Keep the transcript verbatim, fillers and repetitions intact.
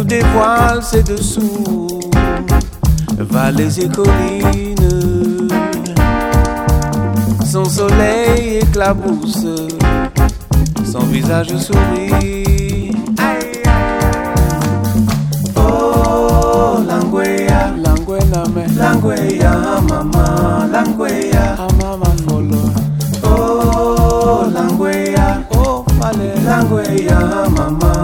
dévoile ses dessous, vallées et collines. Son soleil éclabousse, son visage sourit.